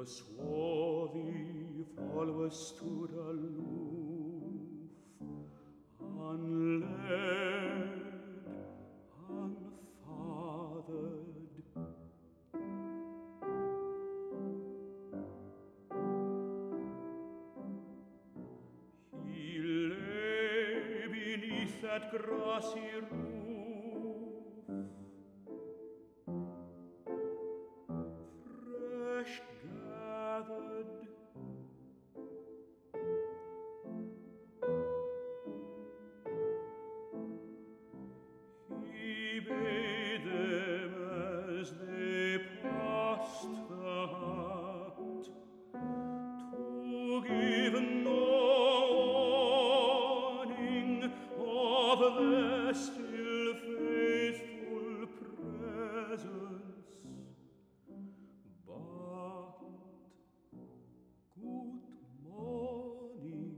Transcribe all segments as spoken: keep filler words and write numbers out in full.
The swarthy followers stood aloof, unled, unfathered. He lay beneath that grassy roof, fresh gathered. He bade them as they passed the hut to give no warning of their still faithful presence, but good morning.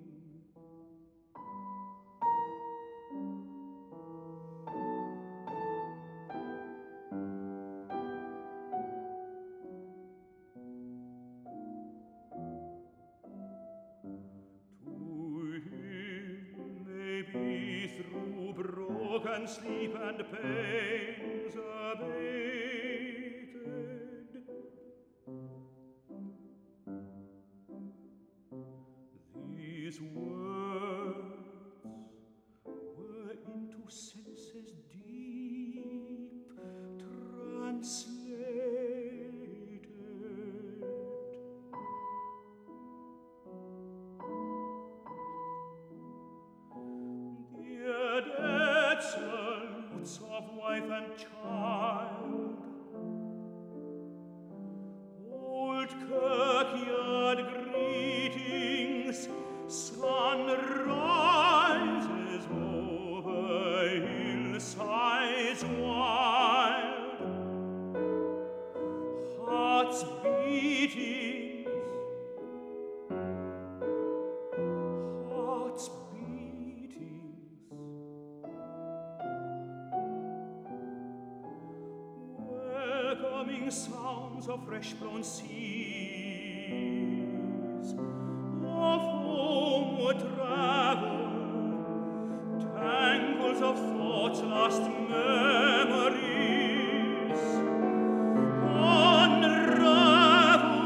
Maybe through broken sleep and pains abated, these words were into senses deep translated. Dear dead salutes of wife and child, old kirkyard greetings, sun rises over hillsides wild, hearts beating, hearts beatings, welcoming sounds of fresh-blown seas, of homeward travel, tangles of thoughts, lost memories, unravel.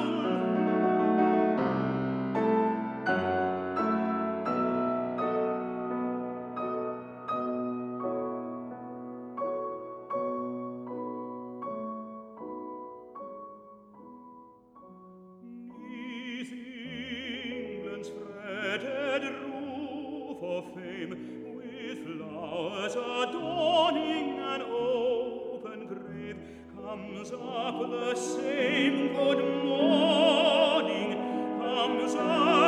Neath England's fretted roof of fame, with flowers adorning an open grave, comes up the same good morning, comes up